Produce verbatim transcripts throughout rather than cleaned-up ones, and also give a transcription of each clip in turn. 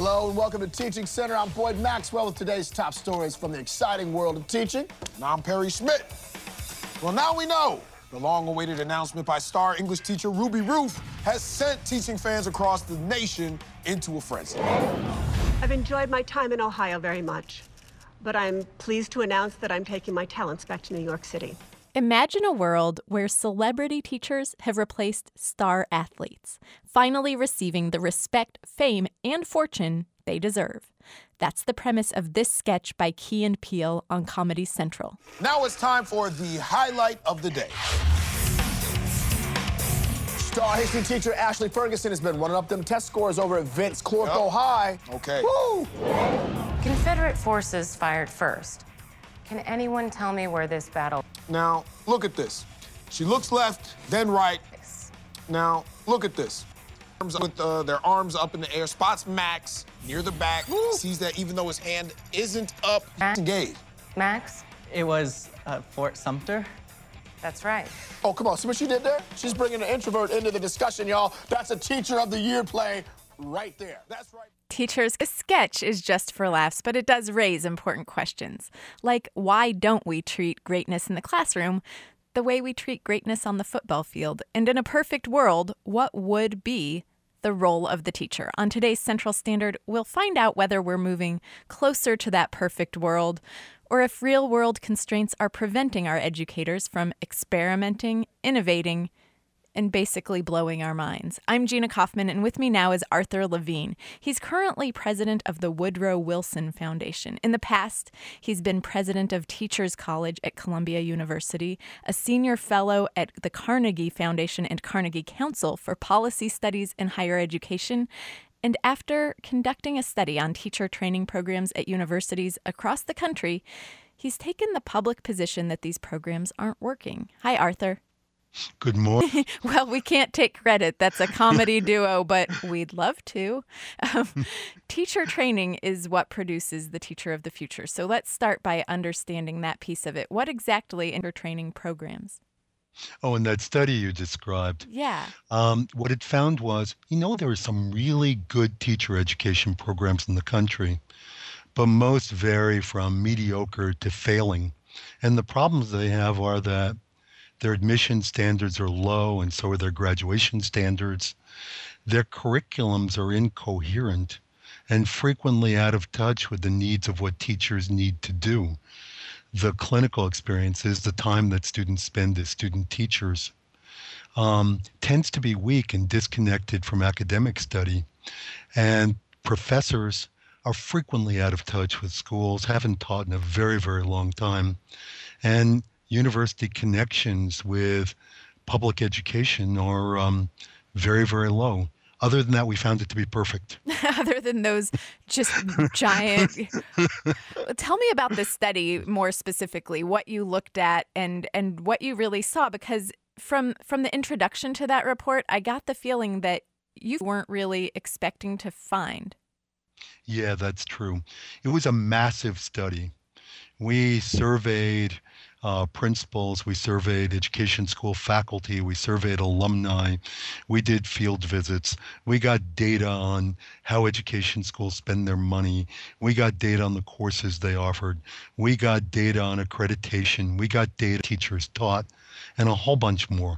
Hello and welcome to Teaching Center. I'm Boyd Maxwell with today's top stories from the exciting world of teaching. And I'm Perry Schmidt. Well, now we know. The long-awaited announcement by star English teacher Ruby Ruth has sent teaching fans across the nation into a frenzy. I've enjoyed my time in Ohio very much, but I'm pleased to announce that I'm taking my talents back to New York City. Imagine a world where celebrity teachers have replaced star athletes, finally receiving the respect, fame, and fortune they deserve. That's the premise of this sketch by Key and Peele on Comedy Central. Now it's time for the highlight of the day. Star history teacher Ashley Ferguson has been running up them test scores over at Vince Clorco Yep. High. Okay. Woo! Confederate forces fired first. Can anyone tell me where this battle... Now, look at this. She looks left, then right. Now, look at this. Arms With uh, their arms up in the air, spots Max near the back, Woo. sees that even though his hand isn't up, Max? he's engaged. Max? It was uh, Fort Sumter. That's right. Oh, come on. See what she did there? She's bringing an introvert into the discussion, y'all. That's a Teacher of the Year play right there. That's right. Teachers, this sketch is just for laughs, but it does raise important questions. Like, why don't we treat greatness in the classroom the way we treat greatness on the football field? And in a perfect world, what would be the role of the teacher? On today's Central Standard, we'll find out whether we're moving closer to that perfect world or if real-world constraints are preventing our educators from experimenting, innovating, and basically blowing our minds. I'm Gina Kaufman, and with me now is Arthur Levine. He's currently president of the Woodrow Wilson Foundation. In the past, he's been president of Teachers College at Columbia University, a senior fellow at the Carnegie Foundation and Carnegie Council for Policy Studies in Higher Education, and after conducting a study on teacher training programs at universities across the country, he's taken the public position that these programs aren't working. Hi, Arthur. Good morning. Well, we can't take credit. That's a comedy duo, but we'd love to. Um, teacher training is what produces the teacher of the future. So let's start by understanding that piece of it. What exactly are training programs? Oh, and that study you described. Yeah. Um, what it found was, you know, there are some really good teacher education programs in the country, but most vary from mediocre to failing. And the problems they have are that their admission standards are low, and so are their graduation standards. Their curriculums are incoherent and frequently out of touch with the needs of what teachers need to do. The clinical experiences, the time that students spend as student teachers, um, tends to be weak and disconnected from academic study. And professors are frequently out of touch with schools, haven't taught in a very, very long time. And university connections with public education are um, very, very low. Other than that, we found it to be perfect. Other than those just giant... Tell me about this study more specifically, what you looked at and, and what you really saw, because from, from the introduction to that report, I got the feeling that you weren't really expecting to find. Yeah, that's true. It was a massive study. We surveyed uh, principals, we surveyed education school faculty, we surveyed alumni, we did field visits, we got data on how education schools spend their money, we got data on the courses they offered, we got data on accreditation, we got data teachers taught, and a whole bunch more.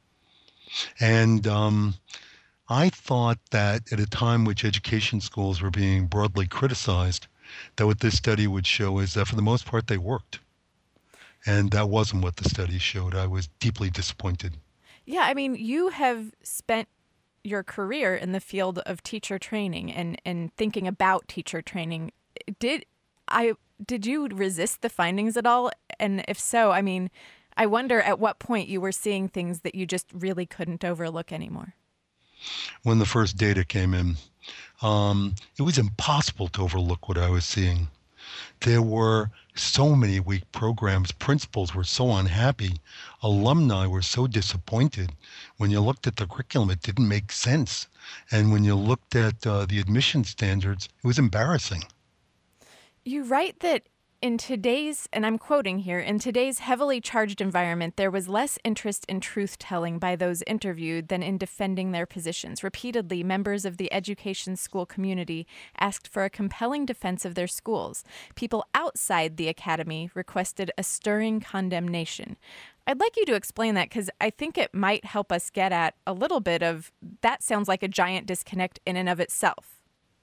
And um, I thought that at a time which education schools were being broadly criticized, that what this study would show is that for the most part they worked. And that wasn't what the study showed. I was deeply disappointed. Yeah, I mean, you have spent your career in the field of teacher training and, and thinking about teacher training. Did I did you resist the findings at all? And if so, I mean, I wonder at what point you were seeing things that you just really couldn't overlook anymore. When the first data came in, um, it was impossible to overlook what I was seeing. There were so many weak programs. Principals were so unhappy. Alumni were so disappointed. When you looked at the curriculum, it didn't make sense. And when you looked at uh, the admission standards, it was embarrassing. You write that In today's, and I'm quoting here, in today's heavily charged environment, there was less interest in truth-telling by those interviewed than in defending their positions. Repeatedly, members of the education school community asked for a compelling defense of their schools. People outside the academy requested a stirring condemnation. I'd like you to explain that because I think it might help us get at a little bit of that sounds like a giant disconnect in and of itself.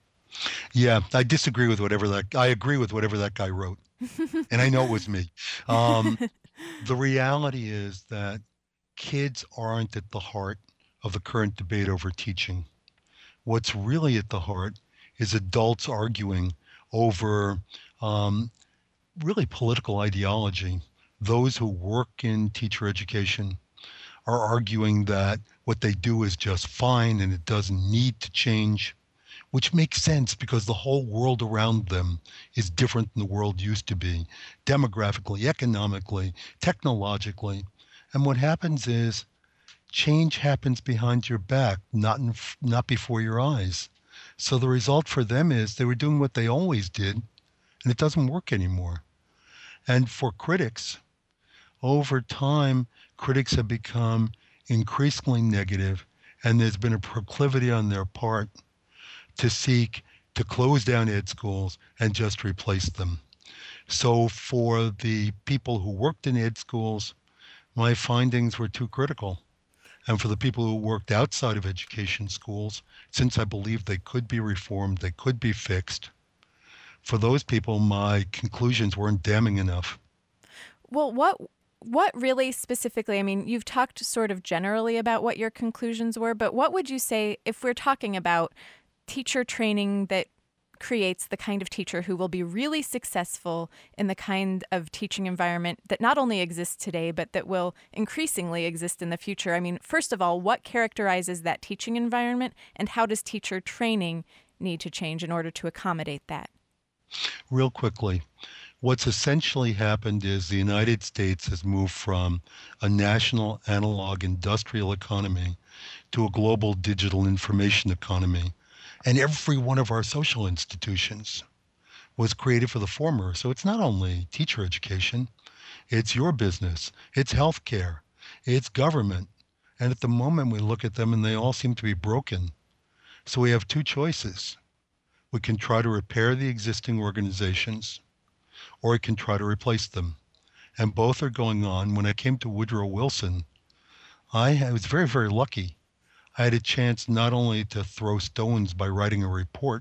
Yeah, I disagree with whatever that, I agree with whatever that guy wrote. And I know it was me. Um, the reality is that kids aren't at the heart of the current debate over teaching. What's really at the heart is adults arguing over um, really political ideology. Those who work in teacher education are arguing that what they do is just fine and it doesn't need to change, which makes sense because the whole world around them is different than the world used to be, demographically, economically, technologically. And what happens is change happens behind your back, not in, not before your eyes. So the result for them is they were doing what they always did, and it doesn't work anymore. And for critics, over time, critics have become increasingly negative, and there's been a proclivity on their part to seek to close down ed schools and just replace them. So for the people who worked in ed schools, my findings were too critical. And for the people who worked outside of education schools, since I believe they could be reformed, they could be fixed, for those people, my conclusions weren't damning enough. Well, what what really specifically, I mean, you've talked sort of generally about what your conclusions were, but what would you say if we're talking about teacher training that creates the kind of teacher who will be really successful in the kind of teaching environment that not only exists today, but that will increasingly exist in the future? I mean, first of all, what characterizes that teaching environment, and how does teacher training need to change in order to accommodate that? Real quickly, what's essentially happened is the United States has moved from a national analog industrial economy to a global digital information economy. And every one of our social institutions was created for the former. So it's not only teacher education, it's your business, it's healthcare, it's government. And at the moment we look at them and they all seem to be broken. So we have two choices. We can try to repair the existing organizations, or we can try to replace them. And both are going on. When I came to Woodrow Wilson, I, I was very, very lucky. I had a chance not only to throw stones by writing a report,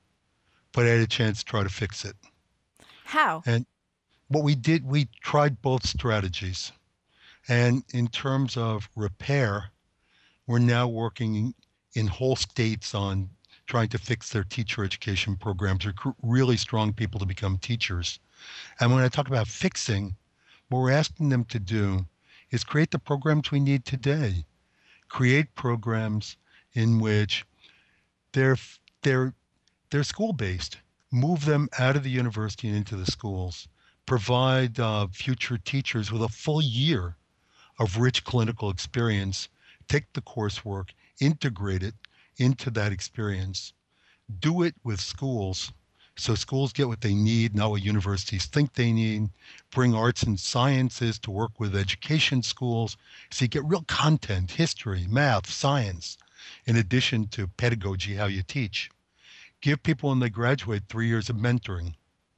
but I had a chance to try to fix it. How? And what we did, we tried both strategies. And in terms of repair, we're now working in whole states on trying to fix their teacher education programs, recruit really strong people to become teachers. And when I talk about fixing, what we're asking them to do is create the programs we need today. Create programs in which they're they're they're school-based. Move them out of the university and into the schools. Provide uh, future teachers with a full year of rich clinical experience. Take the coursework, integrate it into that experience. Do it with schools, so schools get what they need, not what universities think they need. Bring arts and sciences to work with education schools, so you get real content, history, math, science, in addition to pedagogy, how you teach. Give people, when they graduate, three years of mentoring.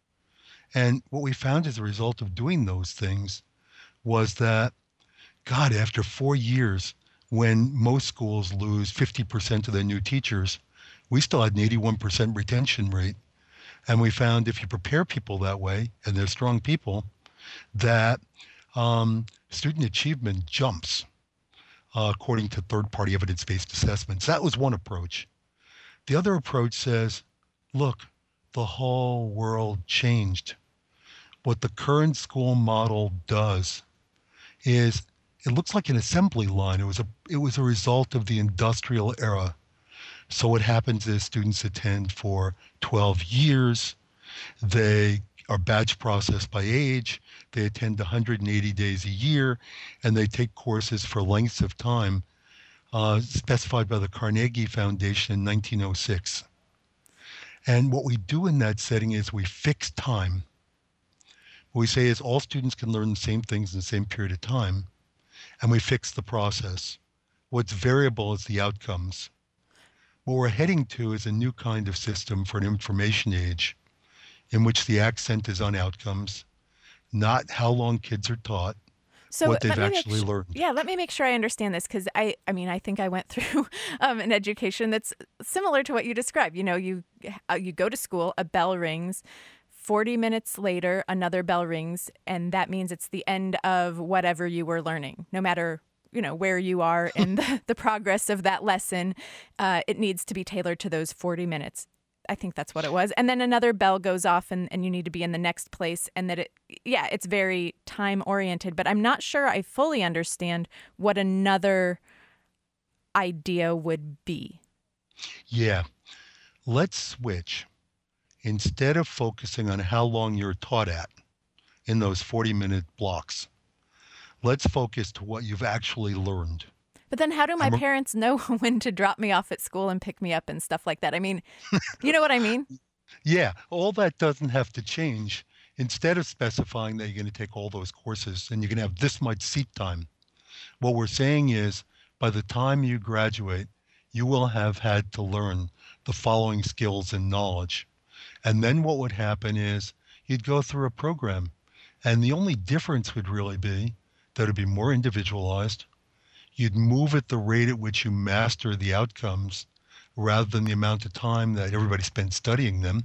And what we found as a result of doing those things was that, God, after four years, when most schools lose fifty percent of their new teachers, we still had an eighty-one percent retention rate. And we found if you prepare people that way, and they're strong people, that um, student achievement jumps uh, according to third-party evidence-based assessments. That was one approach. The other approach says, look, the whole world changed. What the current school model does is it looks like an assembly line. It was a, it was a result of the industrial era. So what happens is students attend for twelve years. They are batch processed by age. They attend one hundred eighty days a year, and they take courses for lengths of time uh, specified by the Carnegie Foundation in nineteen oh six. And what we do in that setting is we fix time. What we say is all students can learn the same things in the same period of time, and we fix the process. What's variable is the outcomes. What we're heading to is a new kind of system for an information age in which the accent is on outcomes, not how long kids are taught, so what they've let me actually make, learned. Yeah, let me make sure I understand this, because I, I mean, I think I went through um, an education that's similar to what you described. You know, you uh, you go to school, a bell rings, forty minutes later, another bell rings, and that means it's the end of whatever you were learning, no matter, you know, where you are in the, the progress of that lesson. Uh, it needs to be tailored to those forty minutes. I think that's what it was. And then another bell goes off and, and you need to be in the next place. And that it, yeah, it's very time oriented, but I'm not sure I fully understand what another idea would be. Yeah. Let's switch. Instead of focusing on how long you're taught at in those forty minute blocks, let's focus to what you've actually learned. But then how do my I'm, parents know when to drop me off at school and pick me up and stuff like that? I mean, you know what I mean? Yeah, all that doesn't have to change. Instead of specifying that you're going to take all those courses and you're going to have this much seat time, what we're saying is by the time you graduate, you will have had to learn the following skills and knowledge. And then what would happen is you'd go through a program. And the only difference would really be that it'd be more individualized. You'd move at the rate at which you master the outcomes rather than the amount of time that everybody spent studying them.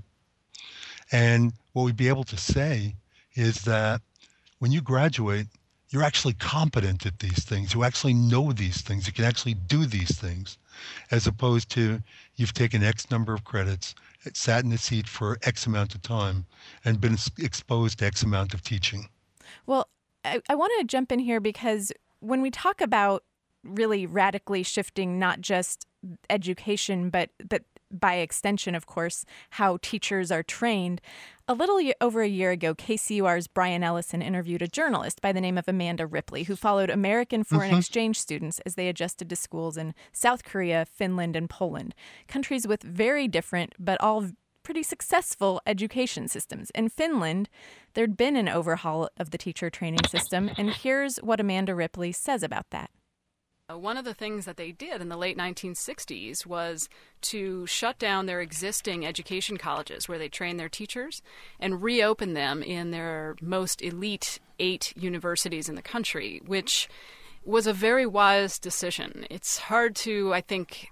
And what we'd be able to say is that when you graduate, you're actually competent at these things. You actually know these things. You can actually do these things, as opposed to you've taken X number of credits, sat in a seat for X amount of time, and been exposed to X amount of teaching. Well, I, I want to jump in here because when we talk about really radically shifting not just education, but but by extension, of course, how teachers are trained. A little over a year ago, K C U R's Brian Ellison interviewed a journalist by the name of Amanda Ripley, who followed American foreign mm-hmm. exchange students as they adjusted to schools in South Korea, Finland, and Poland, countries with very different but all pretty successful education systems. In Finland, there'd been an overhaul of the teacher training system, and here's what Amanda Ripley says about that. One of the things that they did in the late nineteen sixties was to shut down their existing education colleges where they trained their teachers and reopen them in their most elite eight universities in the country, which was a very wise decision. It's hard to, I think,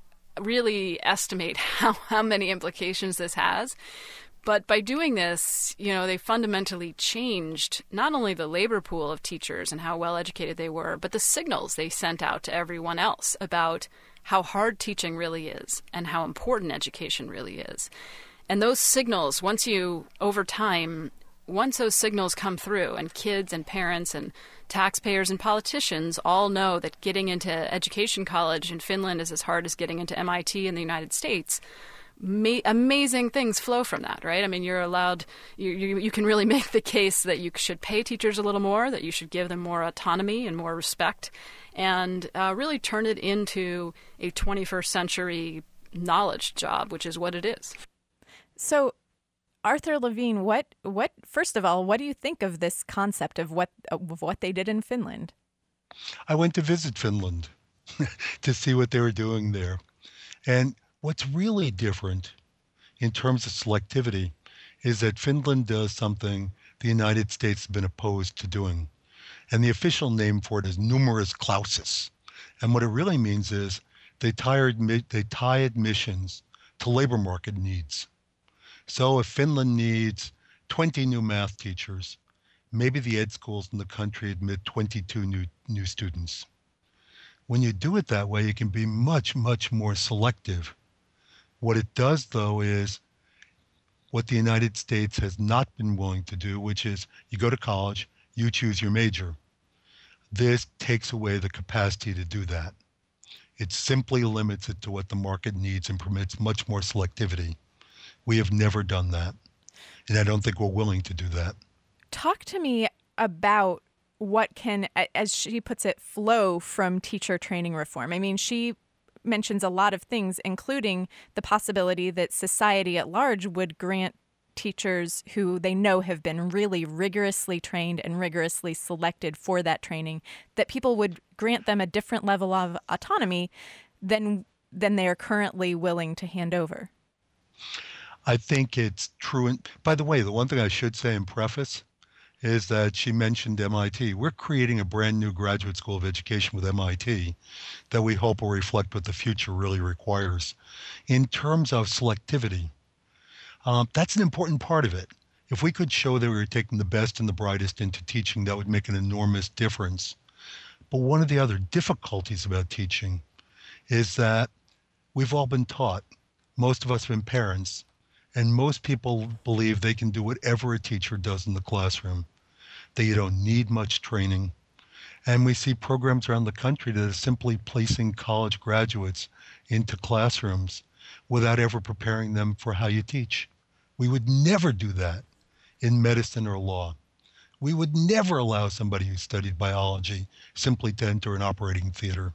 really estimate how, how many implications this has. But by doing this, you know, they fundamentally changed not only the labor pool of teachers and how well educated they were, but the signals they sent out to everyone else about how hard teaching really is and how important education really is. And those signals, once you, over time, once those signals come through and kids and parents and taxpayers and politicians all know that getting into education college in Finland is as hard as getting into M I T in the United States, Ma- amazing things flow from that, right? I mean, you're allowed, you, you you can really make the case that you should pay teachers a little more, that you should give them more autonomy and more respect, and uh, really turn it into a twenty-first century knowledge job, which is what it is. So, Arthur Levine, what what first of all, what do you think of this concept of what of what they did in Finland? I went to visit Finland to see what they were doing there, and what's really different in terms of selectivity is that Finland does something the United States has been opposed to doing. And the official name for it is numerus clausus. And what it really means is they tie, they tie admissions to labor market needs. So if Finland needs twenty new math teachers, maybe the ed schools in the country admit twenty-two new, new students. When you do it that way, you can be much, much more selective. What it does, though, is what the United States has not been willing to do, which is you go to college, you choose your major. This takes away the capacity to do that. It simply limits it to what the market needs and permits much more selectivity. We have never done that, and I don't think we're willing to do that. Talk to me about what can, as she puts it, flow from teacher training reform. I mean, she mentions a lot of things, including the possibility that society at large would grant teachers who they know have been really rigorously trained and rigorously selected for that training, that people would grant them a different level of autonomy than than they are currently willing to hand over? I think it's true. And by the way, the one thing I should say in preface is that she mentioned M I T. We're creating a brand new graduate school of education with M I T that we hope will reflect what the future really requires. In terms of selectivity, um, that's an important part of it. If we could show that we were taking the best and the brightest into teaching, that would make an enormous difference. But one of the other difficulties about teaching is that we've all been taught, most of us have been parents, and most people believe they can do whatever a teacher does in the classroom, that you don't need much training. And we see programs around the country that are simply placing college graduates into classrooms without ever preparing them for how you teach. We would never do that in medicine or law. We would never allow somebody who studied biology simply to enter an operating theater.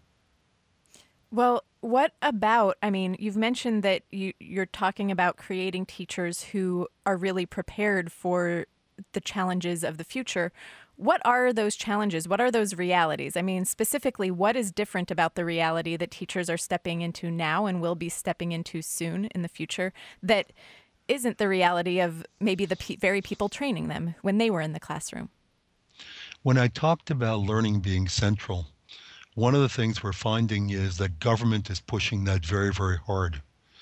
Well, what about, I mean, you've mentioned that you, you're talking about creating teachers who are really prepared for the challenges of the future. What are those challenges? What are those realities? I mean, specifically, what is different about the reality that teachers are stepping into now and will be stepping into soon in the future that isn't the reality of maybe the pe- very people training them when they were in the classroom? When I talked about learning being central, one of the things we're finding is that government is pushing that very, very hard.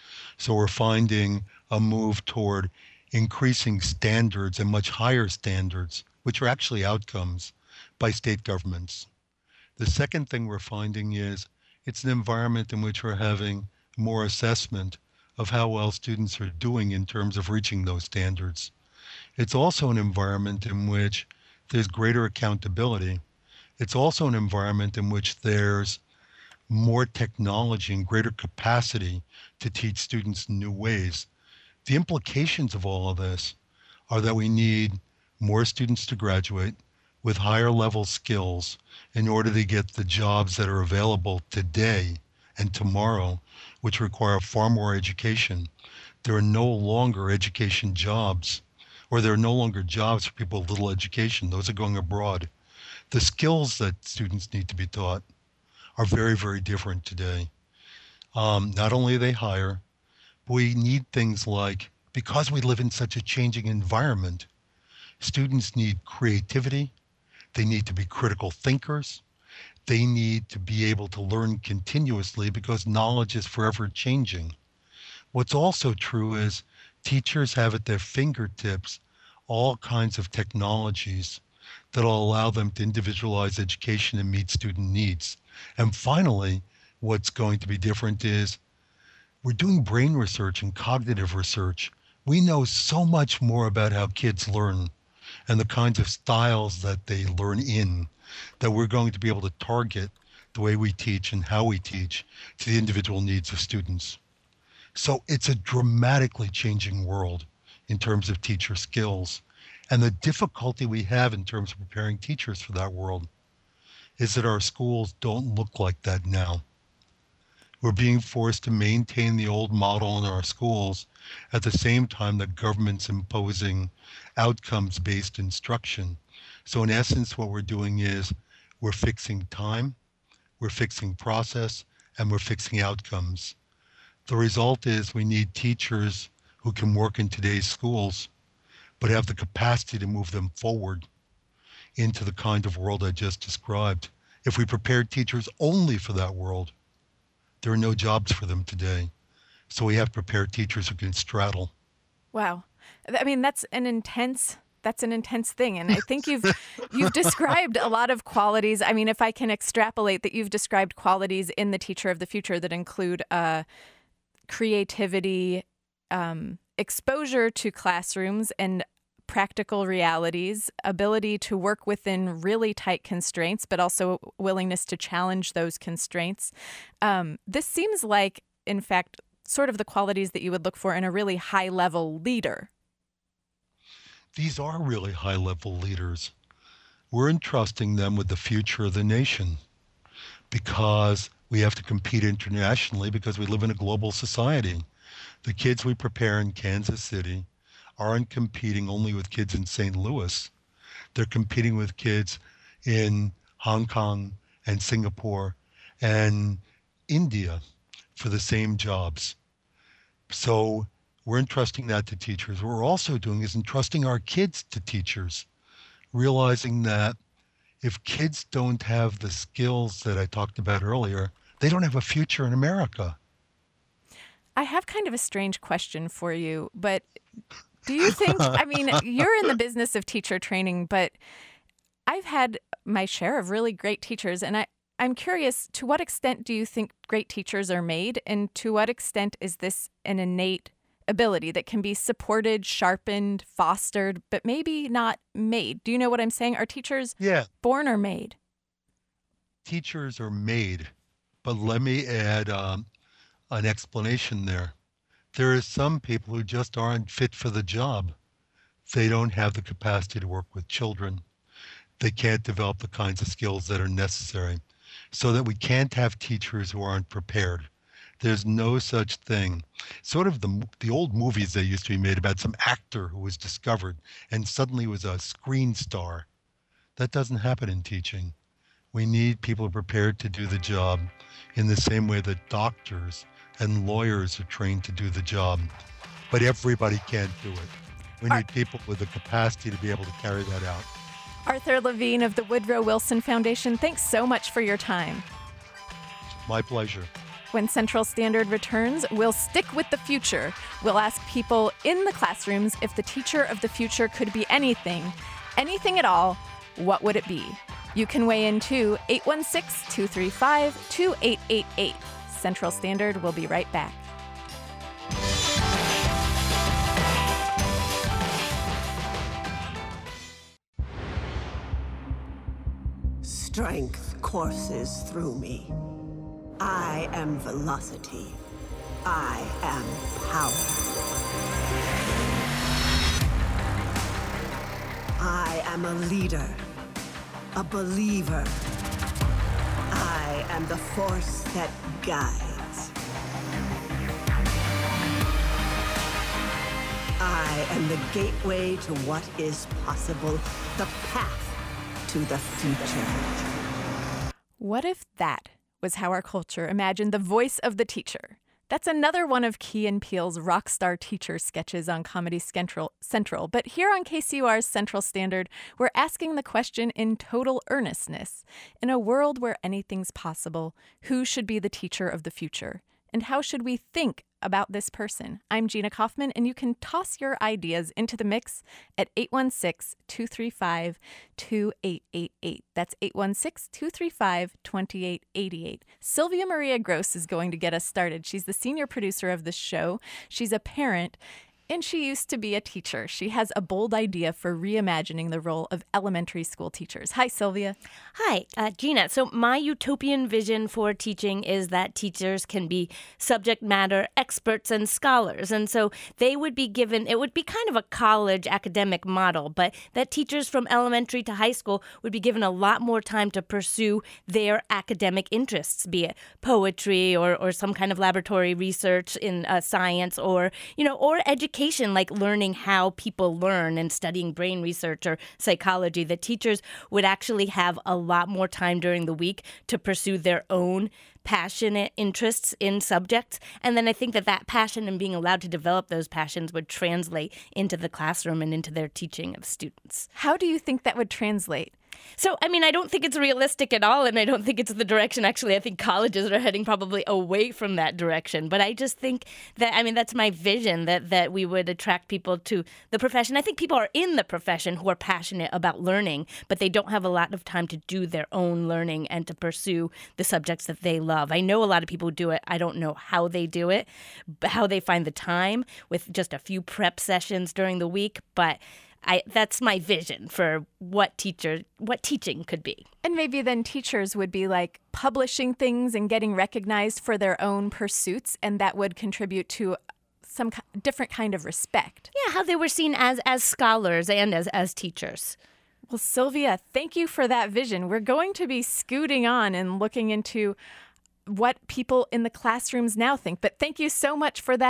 So we're finding a move toward increasing standards and much higher standards, which are actually outcomes, by state governments. The second thing we're finding is it's an environment in which we're having more assessment of how well students are doing in terms of reaching those standards. It's also an environment in which there's greater accountability. It's also an environment in which there's more technology and greater capacity to teach students in new ways. The implications of all of this are that we need more students to graduate with higher level skills in order to get the jobs that are available today and tomorrow, which require far more education. There are no longer education jobs, or there are no longer jobs for people with little education. Those are going abroad. The skills that students need to be taught are very, very different today. Um, not only are they higher, but we need things like, because we live in such a changing environment, students need creativity, they need to be critical thinkers, they need to be able to learn continuously because knowledge is forever changing. What's also true is teachers have at their fingertips all kinds of technologies that'll allow them to individualize education and meet student needs. And finally, what's going to be different is we're doing brain research and cognitive research. We know so much more about how kids learn and the kinds of styles that they learn in, that we're going to be able to target the way we teach and how we teach to the individual needs of students. So it's a dramatically changing world in terms of teacher skills. And the difficulty we have in terms of preparing teachers for that world is that our schools don't look like that now. We're being forced to maintain the old model in our schools at the same time that government's imposing outcomes-based instruction. So in essence, what we're doing is we're fixing time, we're fixing process, and we're fixing outcomes. The result is we need teachers who can work in today's schools, but have the capacity to move them forward into the kind of world I just described. If we prepared teachers only for that world, there are no jobs for them today. So we have to prepare teachers who can straddle. Wow. I mean, that's an intense, that's an intense thing. And I think you've, you've described a lot of qualities. I mean, if I can extrapolate that you've described qualities in the teacher of the future that include uh, creativity, um, exposure to classrooms and practical realities, ability to work within really tight constraints, but also willingness to challenge those constraints. Um, this seems like, in fact, sort of the qualities that you would look for in a really high-level leader. These are really high-level leaders. We're entrusting them with the future of the nation because we have to compete internationally because we live in a global society. The kids we prepare in Kansas City aren't competing only with kids in Saint Louis. They're competing with kids in Hong Kong and Singapore and India for the same jobs. So we're entrusting that to teachers. What we're also doing is entrusting our kids to teachers, realizing that if kids don't have the skills that I talked about earlier, they don't have a future in America. I have kind of a strange question for you, but do you think, I mean, you're in the business of teacher training, but I've had my share of really great teachers, and I, I'm curious, to what extent do you think great teachers are made, and to what extent is this an innate ability that can be supported, sharpened, fostered, but maybe not made? Do you know what I'm saying? Are teachers yeah. born or made? Teachers are made, but let me add um, an explanation there. There are some people who just aren't fit for the job. They don't have the capacity to work with children. They can't develop the kinds of skills that are necessary, so that we can't have teachers who aren't prepared. There's no such thing. Sort of the the old movies that used to be made about some actor who was discovered and suddenly was a screen star. That doesn't happen in teaching. We need people prepared to do the job in the same way that doctors and lawyers are trained to do the job. But everybody can't do it. We need people with the capacity to be able to carry that out. Arthur Levine of the Woodrow Wilson Foundation, thanks so much for your time. My pleasure. When Central Standard returns, we'll stick with the future. We'll ask people in the classrooms if the teacher of the future could be anything, anything at all, what would it be? You can weigh in too, eight one six, two three five, two eight eight eight. Central Standard will be right back. Strength courses through me. I am velocity. I am power. I am a leader, a believer. I am the force that guides. I am the gateway to what is possible, the path to the future. What if that was how our culture imagined the voice of the teacher? That's another one of Key and Peele's rock star teacher sketches on Comedy Central. Central. But here on K C U R's Central Standard, we're asking the question in total earnestness. In a world where anything's possible, who should be the teacher of the future? And how should we think about this person? I'm Gina Kaufman, and you can toss your ideas into the mix at eight one six, two three five, two eight eight eight. That's eight one six, two three five, two eight eight eight. Sylvia Maria Gross is going to get us started. She's the senior producer of this show. She's a parent, and she used to be a teacher. She has a bold idea for reimagining the role of elementary school teachers. Hi, Sylvia. Hi, uh, Gina. So my utopian vision for teaching is that teachers can be subject matter experts and scholars. And so they would be given, it would be kind of a college academic model, but that teachers from elementary to high school would be given a lot more time to pursue their academic interests, be it poetry or, or some kind of laboratory research in uh, science or, you know, or education. Like learning how people learn and studying brain research or psychology, that teachers would actually have a lot more time during the week to pursue their own passionate interests in subjects. And then I think that that passion and being allowed to develop those passions would translate into the classroom and into their teaching of students. How do you think that would translate? So, I mean, I don't think it's realistic at all, and I don't think it's the direction. Actually, I think colleges are heading probably away from that direction. But I just think that, I mean, that's my vision, that, that we would attract people to the profession. I think people are in the profession who are passionate about learning, but they don't have a lot of time to do their own learning and to pursue the subjects that they love. I know a lot of people who do it. I don't know how they do it, how they find the time with just a few prep sessions during the week, but I, that's my vision for what teacher, what teaching could be. And maybe then teachers would be like publishing things and getting recognized for their own pursuits, and that would contribute to some different kind of respect. Yeah, how they were seen as as scholars and as, as teachers. Well, Sylvia, thank you for that vision. We're going to be scooting on and looking into what people in the classrooms now think, but thank you so much for that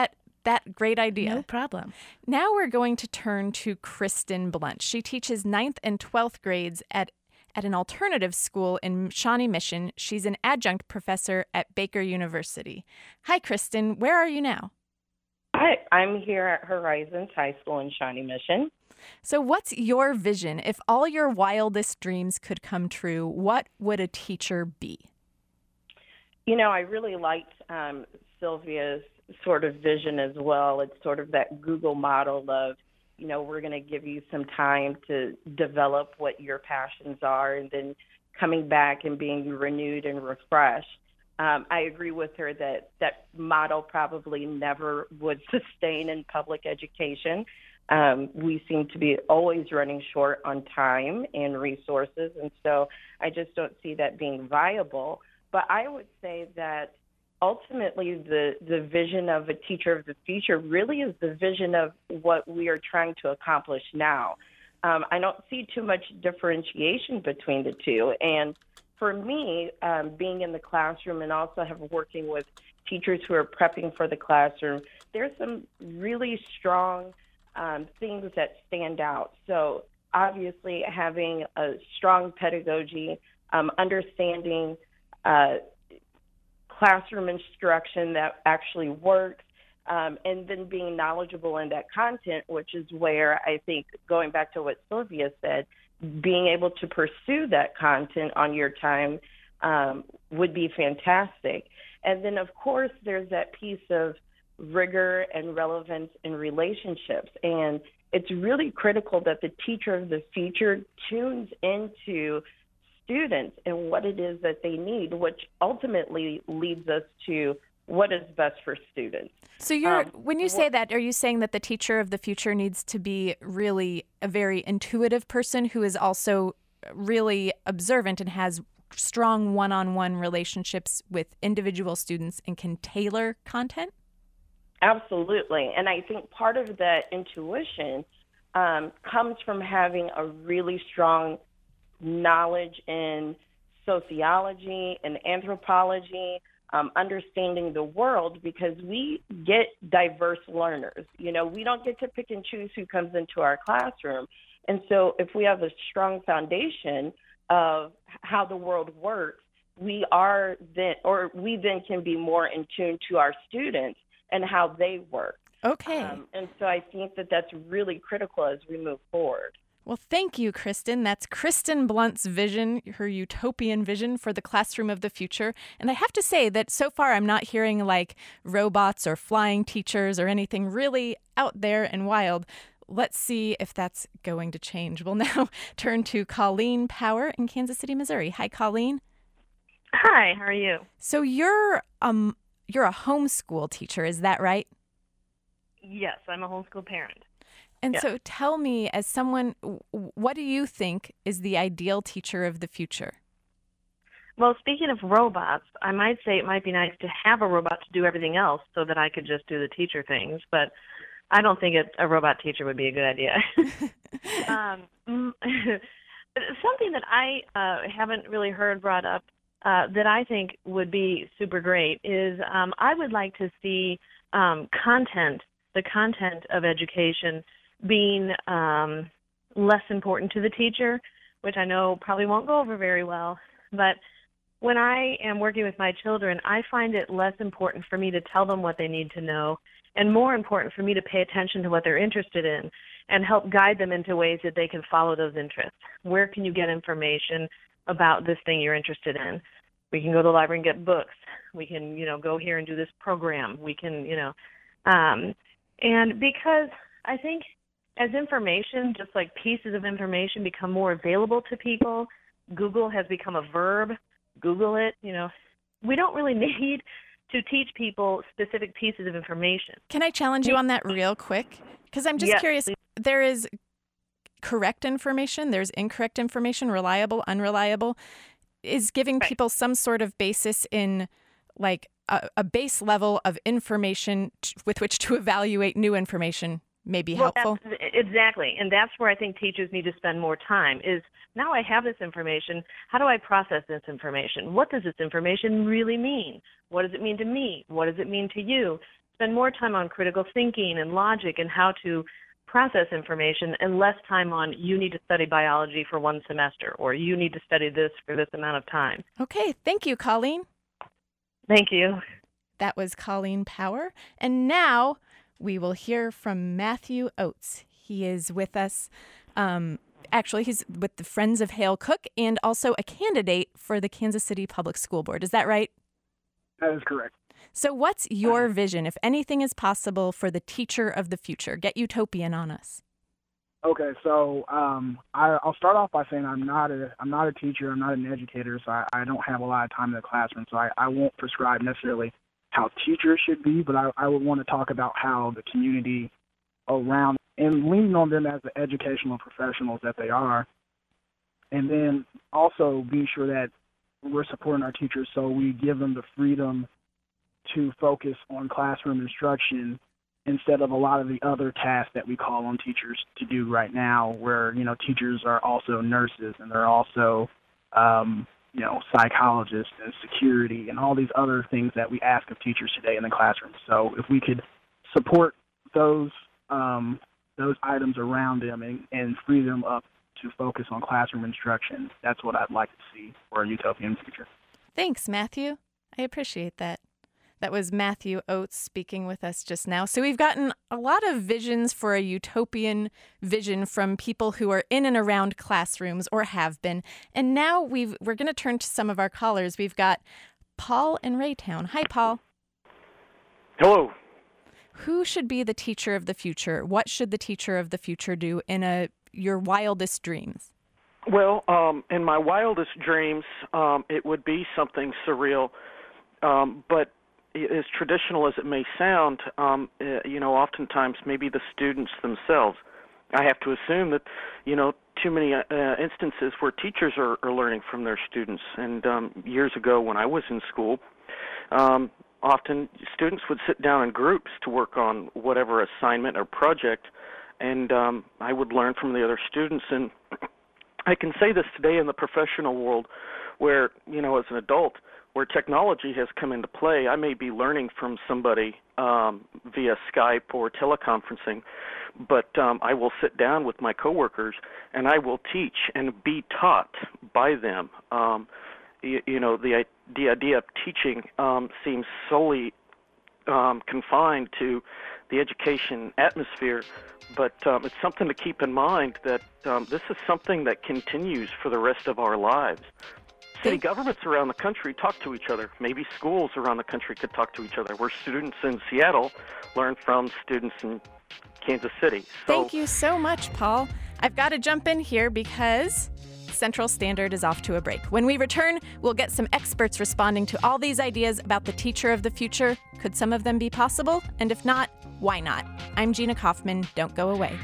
that great idea. No problem. Now we're going to turn to Kristen Blunt. She teaches ninth and twelfth grades at at an alternative school in Shawnee Mission. She's an adjunct professor at Baker University. Hi, Kristen. Where are you now? Hi, I'm here at Horizons High School in Shawnee Mission. So what's your vision? If all your wildest dreams could come true, what would a teacher be? You know, I really liked um, Sylvia's sort of vision as well. It's sort of that Google model of, you know, we're going to give you some time to develop what your passions are and then coming back and being renewed and refreshed. Um, I agree with her that that model probably never would sustain in public education. Um, we seem to be always running short on time and resources, and so I just don't see that being viable. But I would say that ultimately the, the vision of a teacher of the future really is the vision of what we are trying to accomplish now. Um, I don't see too much differentiation between the two. And for me, um, being in the classroom and also have working with teachers who are prepping for the classroom, there's some really strong um, things that stand out. So obviously having a strong pedagogy, um, understanding uh, classroom instruction that actually works, um, and then being knowledgeable in that content, which is where I think, going back to what Sylvia said, being able to pursue that content on your time um, would be fantastic. And then, of course, there's that piece of rigor and relevance in relationships. And it's really critical that the teacher of the future tunes into students and what it is that they need, which ultimately leads us to what is best for students. So you're, um, when you say that, are you saying that the teacher of the future needs to be really a very intuitive person who is also really observant and has strong one-on-one relationships with individual students and can tailor content? Absolutely. And I think part of that intuition um, comes from having a really strong knowledge in sociology and anthropology, um, understanding the world, because we get diverse learners. You know, we don't get to pick and choose who comes into our classroom. And so if we have a strong foundation of how the world works, we are then, or we then can be more in tune to our students and how they work. Okay. Um, and so I think that that's really critical as we move forward. Well, thank you, Kristen. That's Kristen Blunt's vision, her utopian vision for the classroom of the future. And I have to say that so far I'm not hearing like robots or flying teachers or anything really out there and wild. Let's see if that's going to change. We'll now turn to Colleen Power in Kansas City, Missouri. Hi, Colleen. Hi, how are you? So you're um you're a homeschool teacher, is that right? Yes, I'm a homeschool parent. And Yeah. so tell me, as someone, w- what do you think is the ideal teacher of the future? Well, speaking of robots, I might say it might be nice to have a robot to do everything else so that I could just do the teacher things, but I don't think it, a robot teacher would be a good idea. um, mm, something that I uh, haven't really heard brought up uh, that I think would be super great is um, I would like to see um, content, the content of education being um, less important to the teacher, which I know probably won't go over very well. But when I am working with my children, I find it less important for me to tell them what they need to know and more important for me to pay attention to what they're interested in and help guide them into ways that they can follow those interests. Where can you get information about this thing you're interested in? We can go to the library and get books. We can, you know, go here and do this program. We can, you know, um, and because I think as information, just like pieces of information become more available to people, Google has become a verb. Google it, you know. We don't really need to teach people specific pieces of information. Can I challenge you on that real quick? Because I'm just Yes, curious. please. There is correct information, there's incorrect information, reliable, unreliable. Is giving Right. people some sort of basis in like a, a base level of information t- with which to evaluate new information may be Well, helpful? that's, exactly, and that's where I think teachers need to spend more time is now I have this information, how do I process this information? What does this information really mean? What does it mean to me? What does it mean to you? spend more time on critical thinking and logic and how to process information and less time on you need to study biology for one semester or you need to study this for this amount of time. Okay, thank you, Colleen. Thank you. That was Colleen Power. And now we will hear from Matthew Oates. He is with us. Um, actually, he's with the Friends of Hale Cook and also a candidate for the Kansas City Public School Board. Is that right? That is correct. So what's your vision, if anything is possible, for the teacher of the future? Get utopian on us. Okay, so um, I, I'll start off by saying I'm not a I'm not a teacher. I'm not an educator, so I, I don't have a lot of time in the classroom. So I, I won't prescribe necessarily how teachers should be, but I, I would want to talk about how the community around and lean on them as the educational professionals that they are, and then also be sure that we're supporting our teachers so we give them the freedom to focus on classroom instruction instead of a lot of the other tasks that we call on teachers to do right now, where, you know, teachers are also nurses and they're also, um, you know, psychologists and security and all these other things that we ask of teachers today in the classroom. So if we could support those um, those items around them and, and free them up to focus on classroom instruction, that's what I'd like to see for a utopian future. Thanks, Matthew. I appreciate that. That was Matthew Oates speaking with us just now. So we've gotten a lot of visions for a utopian vision from people who are in and around classrooms or have been. And now we've, we're going to turn to some of our callers. We've got Paul in Raytown. Hi, Paul. Hello. Who should be the teacher of the future? What should the teacher of the future do in a your wildest dreams? Well, um, in my wildest dreams, um, it would be something surreal, um, but as traditional as it may sound, um, uh, you know, oftentimes maybe the students themselves. I have to assume that, you know, too many uh, instances where teachers are, are learning from their students. And um, years ago when I was in school, um, often students would sit down in groups to work on whatever assignment or project, and um, I would learn from the other students. And I can say this today in the professional world where, you know, as an adult, where technology has come into play, I may be learning from somebody um, via Skype or teleconferencing, but um, I will sit down with my coworkers and I will teach and be taught by them. Um, you, you know, the, the idea of teaching um, seems solely um, confined to the education atmosphere, but um, it's something to keep in mind that um, this is something that continues for the rest of our lives. City governments around the country talk to each other. Maybe schools around the country could talk to each other, where students in Seattle learn from students in Kansas City. So, thank you so much, Paul. I've got to jump in here because Central Standard is off to a break. When we return, we'll get some experts responding to all these ideas about the teacher of the future. Could some of them be possible? And if not, why not? I'm Gina Kaufman. Don't go away.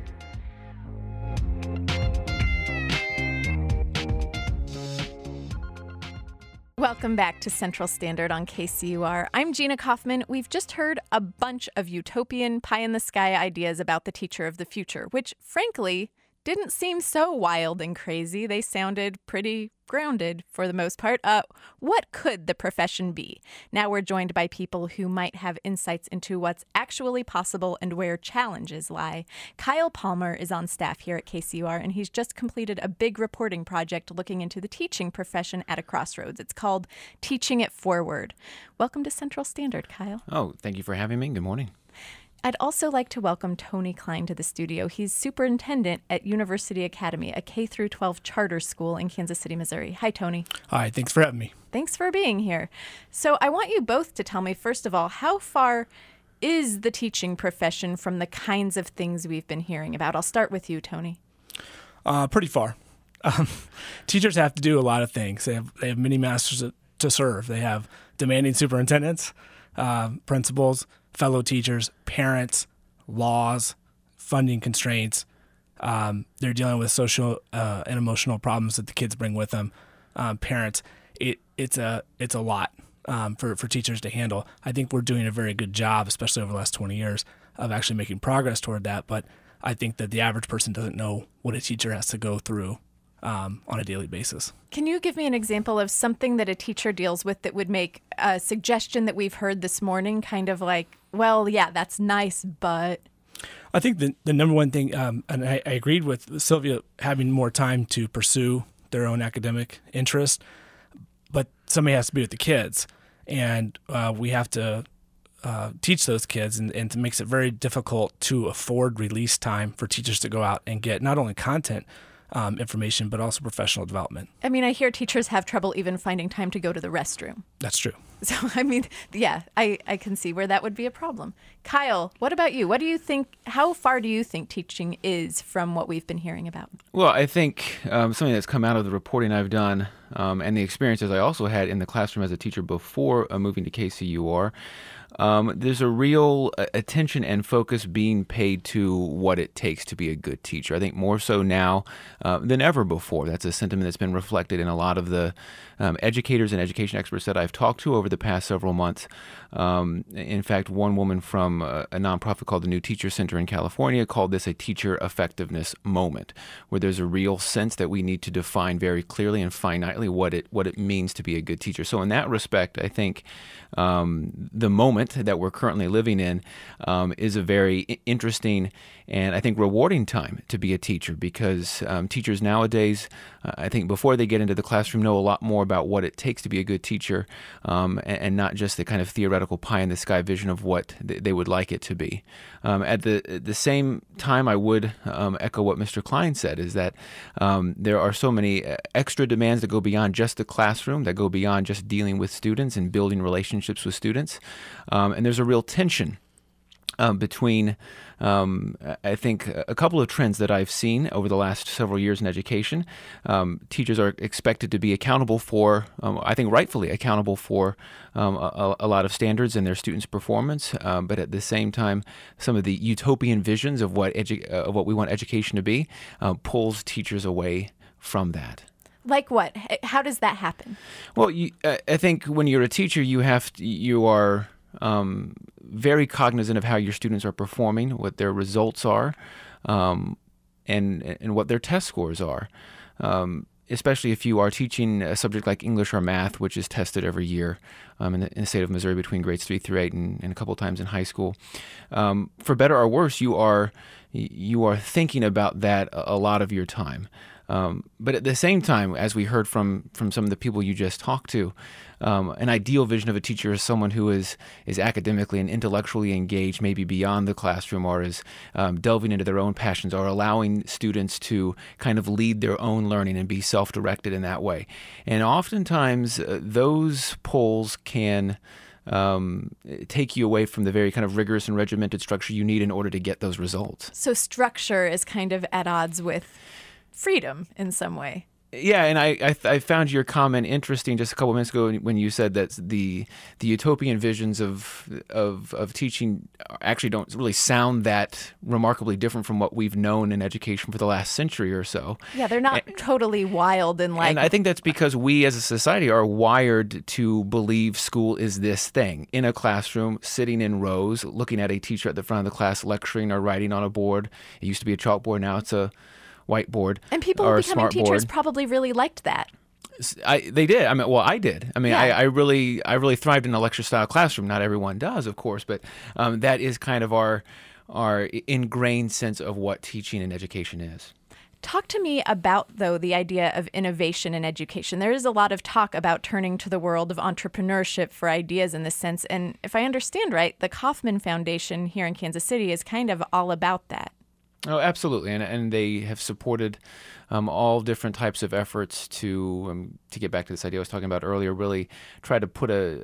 Welcome back to Central Standard on K C U R. I'm Gina Kaufman. We've just heard a bunch of utopian, pie-in-the-sky ideas about the teacher of the future, which, frankly, didn't seem so wild and crazy. They sounded pretty grounded for the most part. Uh, what could the profession be? Now we're joined by people who might have insights into what's actually possible and where challenges lie. Kyle Palmer is on staff here at K C U R, and he's just completed a big reporting project looking into the teaching profession at a crossroads. It's called Teaching It Forward. Welcome to Central Standard, Kyle. Oh, thank you for having me. Good morning. I'd also like to welcome Tony Klein to the studio. He's superintendent at University Academy, a K through twelve charter school in Kansas City, Missouri. Hi, Tony. Hi, thanks for having me. Thanks for being here. So I want you both to tell me, first of all, how far is the teaching profession from the kinds of things we've been hearing about? I'll start with you, Tony. Uh, pretty far. Um, teachers have to do a lot of things. They have, they have many masters to serve. They have demanding superintendents, uh, principals, fellow teachers, parents, laws, funding constraints. Um, they're dealing with social uh, and emotional problems that the kids bring with them. Um, parents, it it's a it's a lot um, for for teachers to handle. I think we're doing a very good job, especially over the last twenty years, of actually making progress toward that. But I think that the average person doesn't know what a teacher has to go through um, on a daily basis. Can you give me an example of something that a teacher deals with that would make a suggestion that we've heard this morning kind of like well, yeah, that's nice, but... I think the, the number one thing, um, and I, I agreed with Sylvia having more time to pursue their own academic interest, but somebody has to be with the kids. And uh, we have to uh, teach those kids, and, and it makes it very difficult to afford release time for teachers to go out and get not only content um, information, but also professional development. I mean, I hear teachers have trouble even finding time to go to the restroom. That's true. So, I mean, yeah, I, I can see where that would be a problem. Kyle, what about you? What do you think, how far do you think teaching is from what we've been hearing about? Well, I think um, something that's come out of the reporting I've done um, and the experiences I also had in the classroom as a teacher before uh, moving to K C U R, um, there's a real uh, attention and focus being paid to what it takes to be a good teacher. I think more so now uh, than ever before. That's a sentiment that's been reflected in a lot of the um, educators and education experts that I've talked to over the past several months. Um, in fact, one woman from a, a nonprofit called the New Teacher Center in California called this a teacher effectiveness moment, where there's a real sense that we need to define very clearly and finitely what it what it means to be a good teacher. So in that respect, I think um, the moment that we're currently living in um, is a very I- interesting and I think rewarding time to be a teacher, because um, teachers nowadays, uh, I think before they get into the classroom, know a lot more about what it takes to be a good teacher, um, and, and not just the kind of theoretical pie-in-the-sky vision of what th- they would like it to be. Um, at the at the same time, I would um, echo what Mister Klein said, is that um, there are so many extra demands that go beyond just the classroom, that go beyond just dealing with students and building relationships with students, um, and there's a real tension Um, between, um, I think, a couple of trends that I've seen over the last several years in education. Um, teachers are expected to be accountable for, um, I think rightfully accountable for um, a, a lot of standards in their students' performance, um, but at the same time, some of the utopian visions of what, edu- uh, of what we want education to be uh, pulls teachers away from that. Like what? How does that happen? Well, you, uh, I think when you're a teacher, you have to, you are Um, very cognizant of how your students are performing, what their results are, um, and and what their test scores are. Um, especially if you are teaching a subject like English or math, which is tested every year um, in, the, in the state of Missouri between grades three through eight, and, and a couple times in high school. Um, for better or worse, you are you are thinking about that a, a lot of your time. Um, but at the same time, as we heard from, from some of the people you just talked to, um, an ideal vision of a teacher is someone who is is academically and intellectually engaged, maybe beyond the classroom, or is um, delving into their own passions, or allowing students to kind of lead their own learning and be self-directed in that way. And oftentimes, uh, those polls can Um, take you away from the very kind of rigorous and regimented structure you need in order to get those results. So structure is kind of at odds with freedom in some way. Yeah, and I, I I found your comment interesting just a couple minutes ago when you said that the the utopian visions of of of teaching actually don't really sound that remarkably different from what we've known in education for the last century or so. Yeah, they're not and, totally wild and like... And I think that's because we as a society are wired to believe school is this thing. In a classroom, sitting in rows, looking at a teacher at the front of the class lecturing or writing on a board. It used to be a chalkboard, now it's a whiteboard. And people or becoming teachers board. probably really liked that. I, they did. I mean, well, I did. I mean, yeah. I, I really, I really thrived in a lecture-style classroom. Not everyone does, of course, but um, that is kind of our, our ingrained sense of what teaching and education is. Talk to me about, though, the idea of innovation in education. There is a lot of talk about turning to the world of entrepreneurship for ideas in this sense. And if I understand right, the Kauffman Foundation here in Kansas City is kind of all about that. Oh, absolutely, and and they have supported um, all different types of efforts to um, to get back to this idea I was talking about earlier. Really try to put a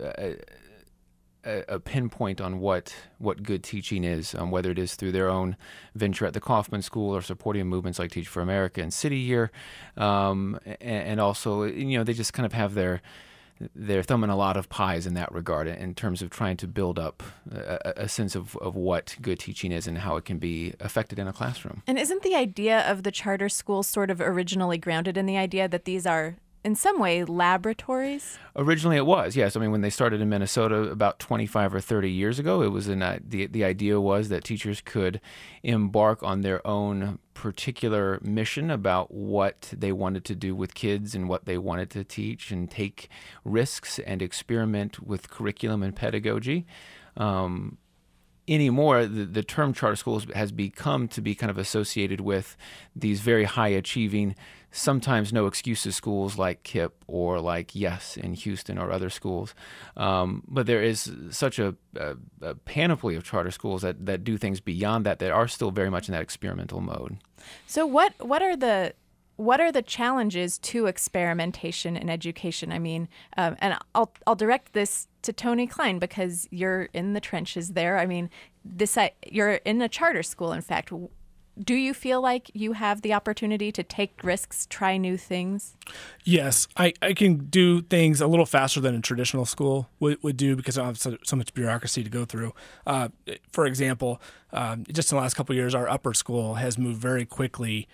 a, a pinpoint on what what good teaching is, um, whether it is through their own venture at the Kauffman School or supporting movements like Teach for America and City Year, um, and, and also you know they just kind of have their. They're thumbing a lot of pies in that regard in terms of trying to build up a, a sense of, of what good teaching is and how it can be affected in a classroom. And isn't the idea of the charter schools sort of originally grounded in the idea that these are, in some way, laboratories? Originally it was, yes. I mean, when they started in Minnesota about twenty-five or thirty years ago, it was in that, the, the idea was that teachers could embark on their own particular mission about what they wanted to do with kids and what they wanted to teach, and take risks and experiment with curriculum and pedagogy. Um, anymore, the, the term charter schools has become to be kind of associated with these very high achieving, sometimes no excuses schools like KIPP or like YES in Houston or other schools. Um, but there is such a, a, a panoply of charter schools that, that do things beyond that that are still very much in that experimental mode. So what what are the what are the challenges to experimentation in education? I mean, um, and I'll I'll direct this to Tony Klein because you're in the trenches there. I mean, this you're in a charter school. In fact, do you feel like you have the opportunity to take risks, try new things? Yes, I, I can do things a little faster than a traditional school would, would do because I don't have so, so much bureaucracy to go through. Uh, for example, um, just in the last couple of years, our upper school has moved very quickly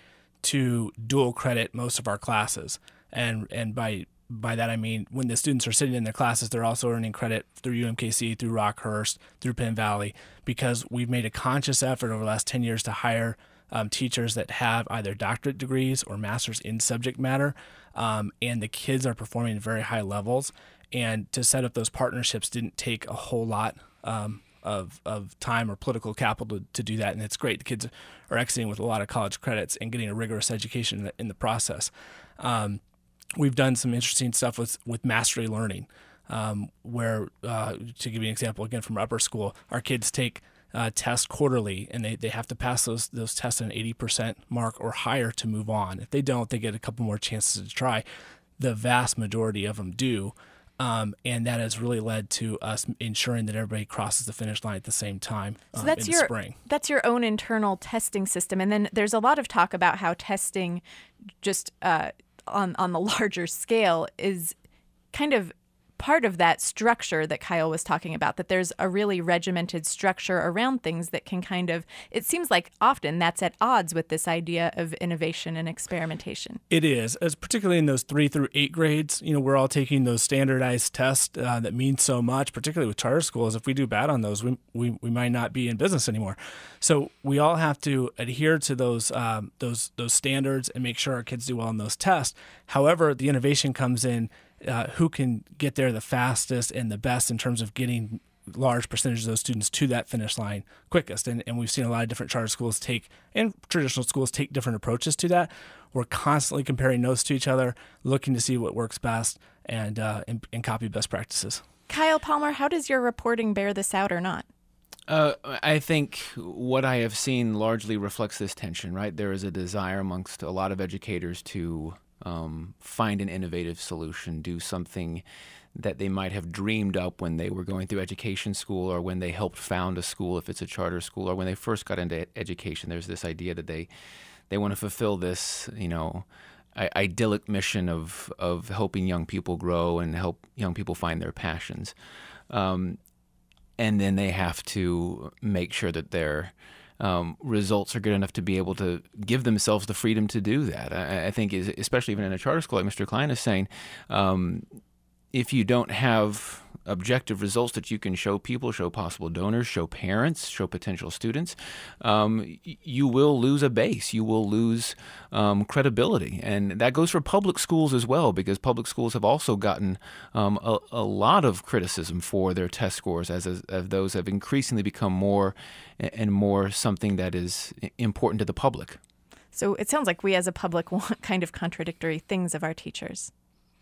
to dual credit most of our classes. And and by by that I mean when the students are sitting in their classes, they're also earning credit through U M K C, through Rockhurst, through Penn Valley, because we've made a conscious effort over the last ten years to hire Um, teachers that have either doctorate degrees or masters in subject matter, um, and the kids are performing at very high levels. And to set up those partnerships didn't take a whole lot um, of of time or political capital to, to do that, and it's great. The kids are exiting with a lot of college credits and getting a rigorous education in the, in the process. Um, we've done some interesting stuff with, with mastery learning, um, where, uh, to give you an example, again, from upper school, our kids take Uh, test quarterly, and they, they have to pass those those tests at an eighty percent mark or higher to move on. If they don't, they get a couple more chances to try. The vast majority of them do, um, and that has really led to us ensuring that everybody crosses the finish line at the same time um, so that's in your, the spring. That's your own internal testing system. And then there's a lot of talk about how testing just uh, on, on the larger scale is kind of part of that structure that Kyle was talking about, that there's a really regimented structure around things that can kind of, it seems like often that's at odds with this idea of innovation and experimentation. It is, as particularly in those three through eight grades, you know, we're all taking those standardized tests uh, that mean so much, particularly with charter schools. If we do bad on those, we, we, we might not be in business anymore. So we all have to adhere to those, um, those, those standards and make sure our kids do well on those tests. However, the innovation comes in Uh, who can get there the fastest and the best in terms of getting large percentage of those students to that finish line quickest. And, and we've seen a lot of different charter schools take, and traditional schools take different approaches to that. We're constantly comparing notes to each other, looking to see what works best and, uh, and, and copy best practices. Kyle Palmer, how does your reporting bear this out or not? Uh, I think what I have seen largely reflects this tension, right? There is a desire amongst a lot of educators to Um, find an innovative solution, do something that they might have dreamed up when they were going through education school or when they helped found a school, if it's a charter school, or when they first got into education. There's this idea that they they want to fulfill this, you know, I- idyllic mission of, of helping young people grow and help young people find their passions. Um, and then they have to make sure that they're Um, results are good enough to be able to give themselves the freedom to do that. I, I think, is, especially even in a charter school, like Mister Klein is saying, um, if you don't have objective results that you can show people, show possible donors, show parents, show potential students, um, you will lose a base. You will lose um, credibility. And that goes for public schools as well, because public schools have also gotten um, a, a lot of criticism for their test scores as, as, as those have increasingly become more and more something that is important to the public. So it sounds like we as a public want kind of contradictory things of our teachers.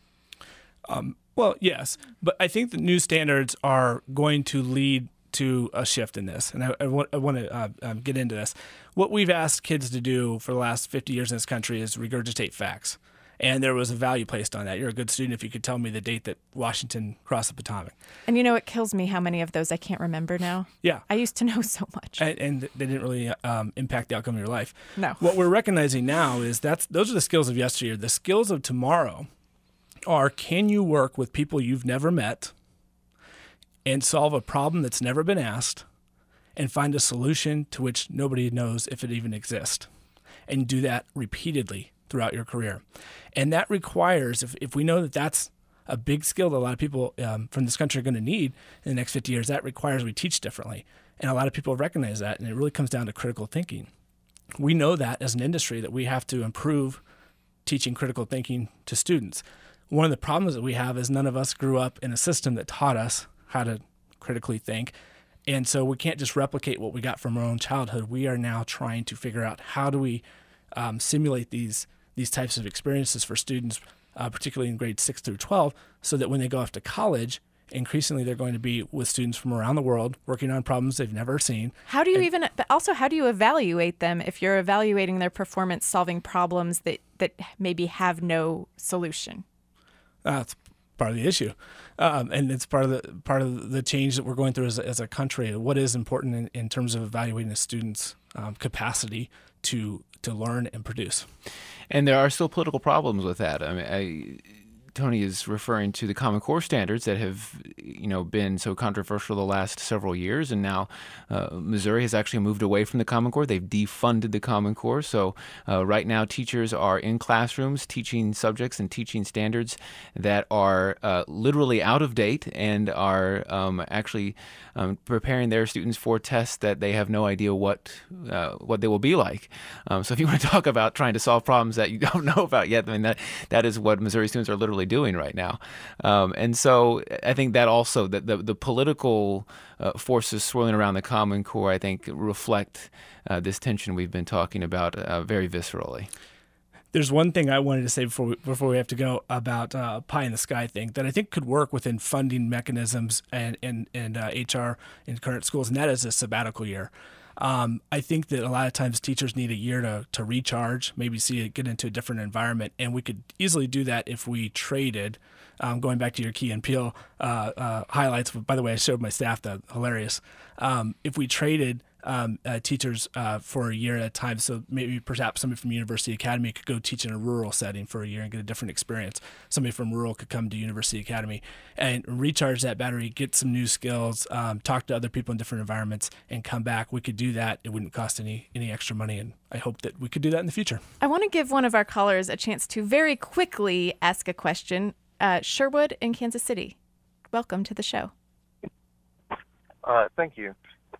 Um, well, yes, but I think the new standards are going to lead to a shift in this, and I, I want, I want to uh, um, get into this. What we've asked kids to do for the last fifty years in this country is regurgitate facts, and there was a value placed on that. You're a good student if you could tell me the date that Washington crossed the Potomac. And you know, it kills me how many of those I can't remember now. Yeah. I used to know so much. And, and they didn't really um, impact the outcome of your life. No. What we're recognizing now is that's those are the skills of yesteryear. The skills of tomorrow are, can you work with people you've never met and solve a problem that's never been asked and find a solution to which nobody knows if it even exists, and do that repeatedly throughout your career. And that requires, if, if we know that that's a big skill that a lot of people um, from this country are going to need in the next fifty years, that requires we teach differently. And a lot of people recognize that, and it really comes down to critical thinking. We know that as an industry that we have to improve teaching critical thinking to students. One of the problems that we have is none of us grew up in a system that taught us how to critically think And so we can't just replicate what we got from our own childhood. We are now trying to figure out how do we um, simulate these these types of experiences for students, uh, particularly in grades six through twelve, so that when they go off to college, increasingly they're going to be with students from around the world working on problems they've never seen. How do you and, even, but also how do you evaluate them if you're evaluating their performance solving problems that, that maybe have no solution? Uh, that's part of the issue. Um, and it's part of the part of the change that we're going through as a, as a country. What is important in, in terms of evaluating a student's um, capacity to to learn and produce. And there are still political problems with that. I mean, I, Tony is referring to the Common Core standards that have, you know, been so controversial the last several years, and now uh, Missouri has actually moved away from the Common Core. They've defunded the Common Core, so uh, right now teachers are in classrooms teaching subjects and teaching standards that are uh, literally out of date and are um, actually um, preparing their students for tests that they have no idea what uh, what they will be like. Um, so if you want to talk about trying to solve problems that you don't know about yet, I mean that that is what Missouri students are literally doing right now. Um, and so I think that also that the, the political uh, forces swirling around the Common Core, I think, reflect uh, this tension we've been talking about uh, very viscerally. There's one thing I wanted to say before we, before we have to go about uh, pie in the sky thing that I think could work within funding mechanisms and, and, and uh, H R in current schools, and that is a sabbatical year. Um, I think that a lot of times teachers need a year to, to recharge, maybe see it get into a different environment, and we could easily do that if we traded. Um, going back to your Key and Peele uh, uh, highlights, by the way, I showed my staff that, hilarious. Um, if we traded um, uh, teachers uh, for a year at a time, so maybe perhaps somebody from University Academy could go teach in a rural setting for a year and get a different experience. Somebody from rural could come to University Academy and recharge that battery, get some new skills, um, talk to other people in different environments, and come back. We could do that. It wouldn't cost any any extra money, and I hope that we could do that in the future. I want to give one of our callers a chance to very quickly ask a question. Uh, Sherwood in Kansas City, welcome to the show. Uh, thank you.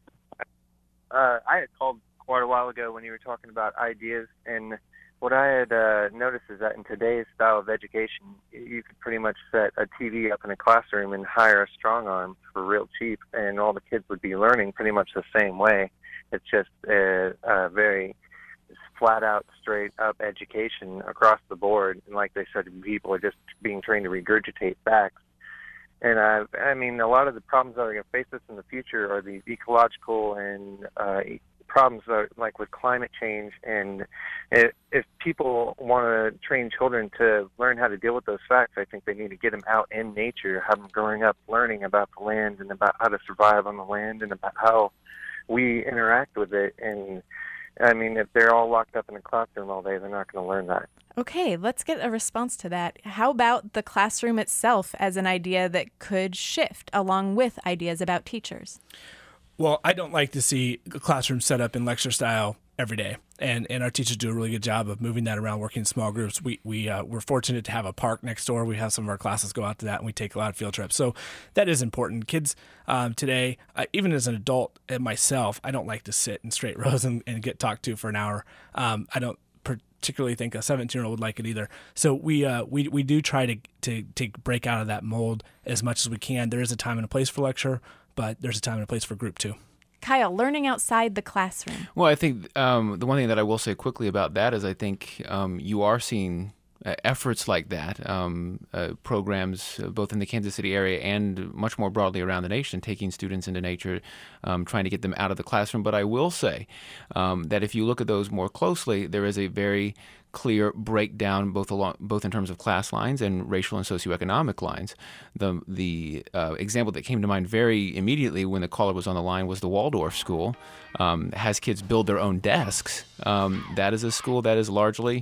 Uh, I had called quite a while ago when you were talking about ideas, and what I had uh, noticed is that in today's style of education, you could pretty much set a T V up in a classroom and hire a strong arm for real cheap, and all the kids would be learning pretty much the same way. It's just a, a very flat out, straight up education across the board. And like they said, people are just being trained to regurgitate facts. And I, I mean, a lot of the problems that are going to face us in the future are these ecological and uh, problems that are, like with climate change. And if, if people want to train children to learn how to deal with those facts, I think they need to get them out in nature, have them growing up learning about the land and about how to survive on the land and about how we interact with it. And I mean, if they're all locked up in a classroom all day, they're not going to learn that. Okay, let's get a response to that. How about the classroom itself as an idea that could shift along with ideas about teachers? Well, I don't like to see a classroom set up in lecture style every day, and, and our teachers do a really good job of moving that around, working in small groups. We, we, uh, we're fortunate to have a park next door. We have some of our classes go out to that, and we take a lot of field trips. So that is important. Kids um, today, uh, even as an adult and myself, I don't like to sit in straight rows and, and get talked to for an hour. Um, I don't particularly think a seventeen-year-old would like it either. So we uh, we we do try to, to, to break out of that mold as much as we can. There is a time and a place for lecture, but there's a time and a place for group too. Kyle, learning outside the classroom. Well, I think um, the one thing that I will say quickly about that is I think um, you are seeing uh, efforts like that, um, uh, programs uh, both in the Kansas City area and much more broadly around the nation, taking students into nature, um, trying to get them out of the classroom. But I will say um, that if you look at those more closely, there is a very clear breakdown both along both in terms of class lines and racial and socioeconomic lines. The the uh, example that came to mind very immediately when the caller was on the line was the Waldorf School. Um, has kids build their own desks. Um, that is a school that is largely,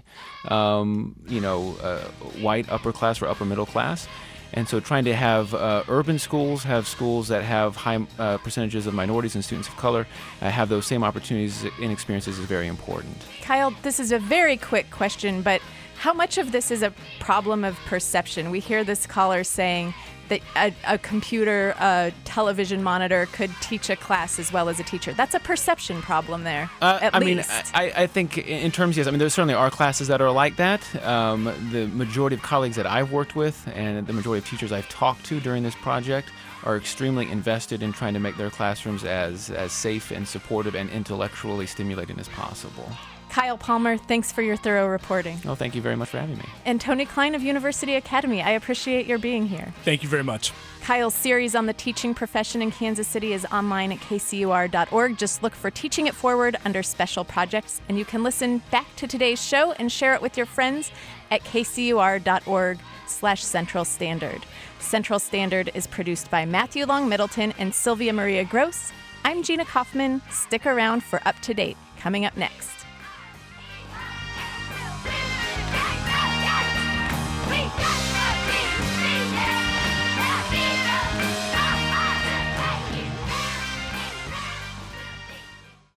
um, you know, uh, white upper class or upper middle class. And so trying to have uh, urban schools, have schools that have high uh, percentages of minorities and students of color, uh, have those same opportunities and experiences is very important. Kyle, this is a very quick question, but how much of this is a problem of perception? We hear this caller saying that a, a computer, a television monitor could teach a class as well as a teacher. That's a perception problem there, Uh, at I least. mean, I, I think in terms, yes. I mean, there certainly are classes that are like that. Um, the majority of colleagues that I've worked with and the majority of teachers I've talked to during this project are extremely invested in trying to make their classrooms as, as safe and supportive and intellectually stimulating as possible. Kyle Palmer, thanks for your thorough reporting. Well, thank you very much for having me. And Tony Klein of University Academy, I appreciate your being here. Thank you very much. Kyle's series on the teaching profession in Kansas City is online at k c u r dot org. Just look for Teaching It Forward under Special Projects, and you can listen back to today's show and share it with your friends at k c u r dot org slash Central Standard. Central Standard is produced by Matthew Long Middleton and Sylvia Maria Gross. I'm Gina Kaufman. Stick around for Up to Date, coming up next.